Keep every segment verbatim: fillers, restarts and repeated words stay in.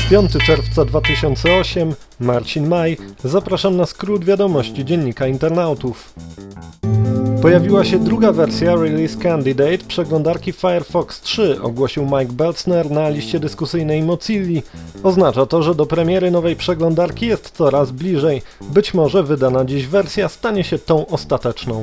piątego czerwca dwa tysiące ósmego, Marcin Maj, zapraszam na skrót wiadomości dziennika internautów. Pojawiła się druga wersja Release Candidate przeglądarki Firefox trzy, ogłosił Mike Beltzner na liście dyskusyjnej Mozilli. Oznacza to, że do premiery nowej przeglądarki jest coraz bliżej. Być może wydana dziś wersja stanie się tą ostateczną.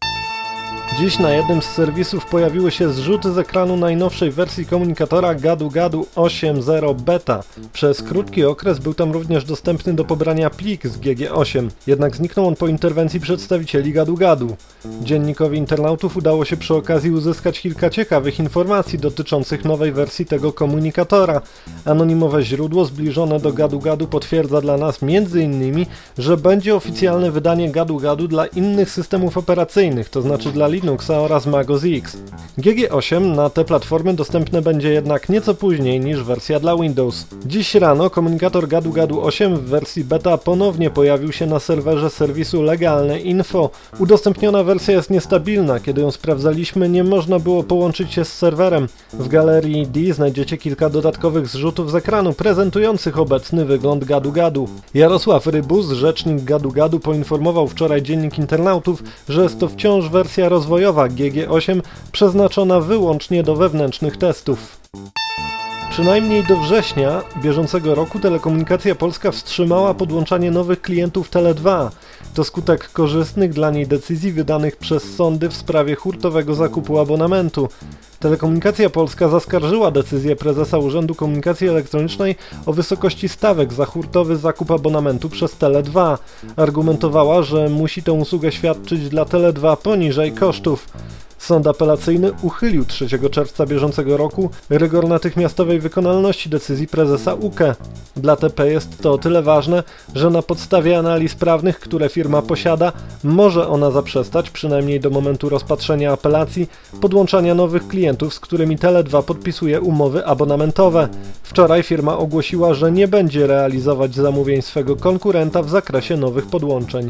Dziś na jednym z serwisów pojawiły się zrzuty z ekranu najnowszej wersji komunikatora Gadu Gadu osiem zero Beta. Przez krótki okres był tam również dostępny do pobrania plik z G G osiem, jednak zniknął on po interwencji przedstawicieli Gadu Gadu. Dziennikowi internautów udało się przy okazji uzyskać kilka ciekawych informacji dotyczących nowej wersji tego komunikatora. Anonimowe źródło zbliżone do Gadu Gadu potwierdza dla nas między innymi, że będzie oficjalne wydanie Gadu Gadu dla innych systemów operacyjnych, to znaczy dla Linuxa oraz Mac O S X. G G osiem na te platformy dostępne będzie jednak nieco później niż wersja dla Windows. Dziś rano komunikator Gadu Gadu osiem w wersji beta ponownie pojawił się na serwerze serwisu Legalne Info. Udostępniona wersja jest niestabilna, kiedy ją sprawdzaliśmy nie można było połączyć się z serwerem. W galerii D znajdziecie kilka dodatkowych zrzutów z ekranu prezentujących obecny wygląd Gadu Gadu. Jarosław Rybus, rzecznik Gadu Gadu, poinformował wczoraj dziennik internautów, że jest to wciąż wersja rozwojowa G G osiem przeznaczona wyłącznie do wewnętrznych testów. Przynajmniej do września bieżącego roku Telekomunikacja Polska wstrzymała podłączanie nowych klientów Tele dwa. To skutek korzystnych dla niej decyzji wydanych przez sądy w sprawie hurtowego zakupu abonamentu. Telekomunikacja Polska zaskarżyła decyzję prezesa Urzędu Komunikacji Elektronicznej o wysokości stawek za hurtowy zakup abonamentu przez Tele dwa. Argumentowała, że musi tę usługę świadczyć dla Tele dwa poniżej kosztów. Sąd apelacyjny uchylił trzeciego czerwca bieżącego roku rygor natychmiastowej wykonalności decyzji prezesa U K E. Dla T P jest to o tyle ważne, że na podstawie analiz prawnych, które firma posiada, może ona zaprzestać, przynajmniej do momentu rozpatrzenia apelacji, podłączania nowych klientów, z którymi Tele dwa podpisuje umowy abonamentowe. Wczoraj firma ogłosiła, że nie będzie realizować zamówień swego konkurenta w zakresie nowych podłączeń.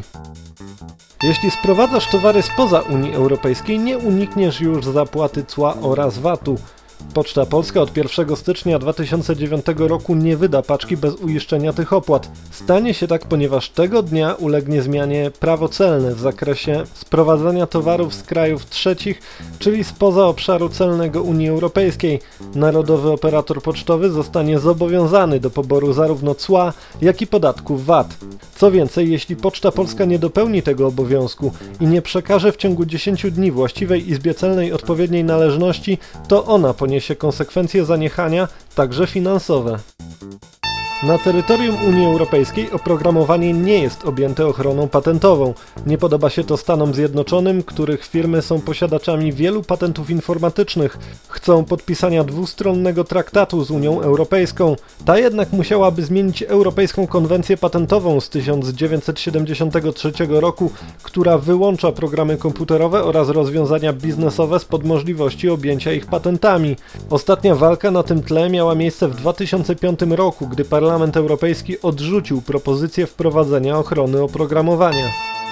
Jeśli sprowadzasz towary spoza Unii Europejskiej, nie unikniesz już zapłaty cła oraz vatu. Poczta Polska od pierwszego stycznia dwa tysiące dziewiątego roku nie wyda paczki bez uiszczenia tych opłat. Stanie się tak, ponieważ tego dnia ulegnie zmianie prawo celne w zakresie sprowadzania towarów z krajów trzecich, czyli spoza obszaru celnego Unii Europejskiej. Narodowy operator pocztowy zostanie zobowiązany do poboru zarówno cła, jak i podatku V A T. Co więcej, jeśli Poczta Polska nie dopełni tego obowiązku i nie przekaże w ciągu dziesięciu dni właściwej Izbie Celnej odpowiedniej należności, to ona poniesie konsekwencje zaniechania, także finansowe. Na terytorium Unii Europejskiej oprogramowanie nie jest objęte ochroną patentową. Nie podoba się to Stanom Zjednoczonym, których firmy są posiadaczami wielu patentów informatycznych. Chcą podpisania dwustronnego traktatu z Unią Europejską. Ta jednak musiałaby zmienić Europejską Konwencję Patentową z tysiąc dziewięćset siedemdziesiątego trzeciego roku, która wyłącza programy komputerowe oraz rozwiązania biznesowe spod możliwości objęcia ich patentami. Ostatnia walka na tym tle miała miejsce w dwa tysiące piątym roku, gdy Parlament Europejski odrzucił propozycję wprowadzenia ochrony oprogramowania.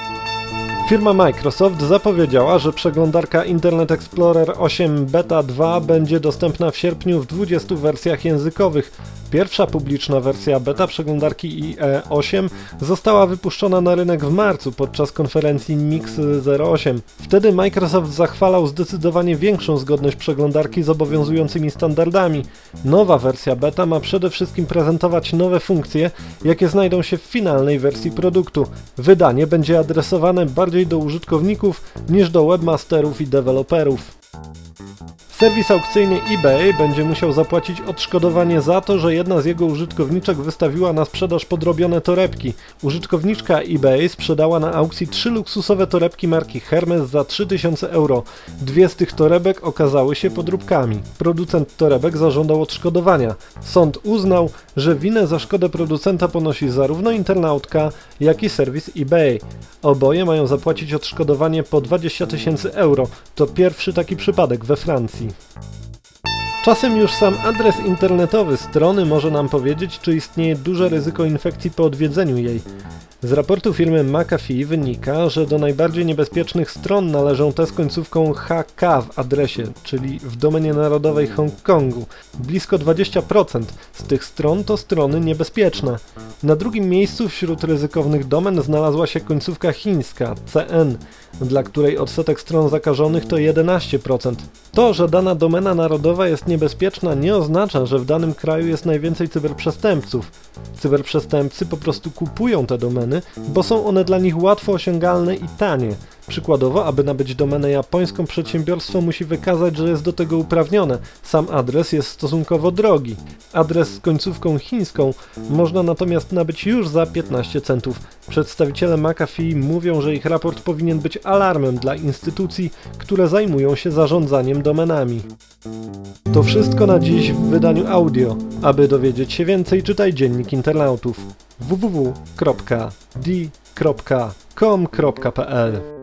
Firma Microsoft zapowiedziała, że przeglądarka Internet Explorer osiem Beta dwa będzie dostępna w sierpniu w dwudziestu wersjach językowych. Pierwsza publiczna wersja beta przeglądarki I E osiem została wypuszczona na rynek w marcu podczas konferencji Mix zero osiem. Wtedy Microsoft zachwalał zdecydowanie większą zgodność przeglądarki z obowiązującymi standardami. Nowa wersja beta ma przede wszystkim prezentować nowe funkcje, jakie znajdą się w finalnej wersji produktu. Wydanie będzie adresowane bardziej do użytkowników niż do webmasterów i deweloperów. Serwis aukcyjny eBay będzie musiał zapłacić odszkodowanie za to, że jedna z jego użytkowniczek wystawiła na sprzedaż podrobione torebki. Użytkowniczka eBay sprzedała na aukcji trzy luksusowe torebki marki Hermes za trzy tysiące euro. Dwie z tych torebek okazały się podróbkami. Producent torebek zażądał odszkodowania. Sąd uznał, że winę za szkodę producenta ponosi zarówno internautka, jak i serwis eBay. Oboje mają zapłacić odszkodowanie po dwadzieścia tysięcy euro. To pierwszy taki przypadek we Francji. Czasem już sam adres internetowy strony może nam powiedzieć, czy istnieje duże ryzyko infekcji po odwiedzeniu jej. Z raportu firmy McAfee wynika, że do najbardziej niebezpiecznych stron należą te z końcówką H K w adresie, czyli w domenie narodowej Hongkongu. Blisko dwadzieścia procent z tych stron to strony niebezpieczne. Na drugim miejscu wśród ryzykownych domen znalazła się końcówka chińska, C N, dla której odsetek stron zakażonych to jedenaście procent. To, że dana domena narodowa jest niebezpieczna, nie oznacza, że w danym kraju jest najwięcej cyberprzestępców. Cyberprzestępcy po prostu kupują te domeny, bo są one dla nich łatwo osiągalne i tanie. Przykładowo, aby nabyć domenę japońską, przedsiębiorstwo musi wykazać, że jest do tego uprawnione. Sam adres jest stosunkowo drogi. Adres z końcówką chińską można natomiast nabyć już za piętnaście centów. Przedstawiciele McAfee mówią, że ich raport powinien być alarmem dla instytucji, które zajmują się zarządzaniem domenami. To wszystko na dziś w wydaniu audio. Aby dowiedzieć się więcej, czytaj Dziennik Internautów w w w kropka d kropka com kropka p l.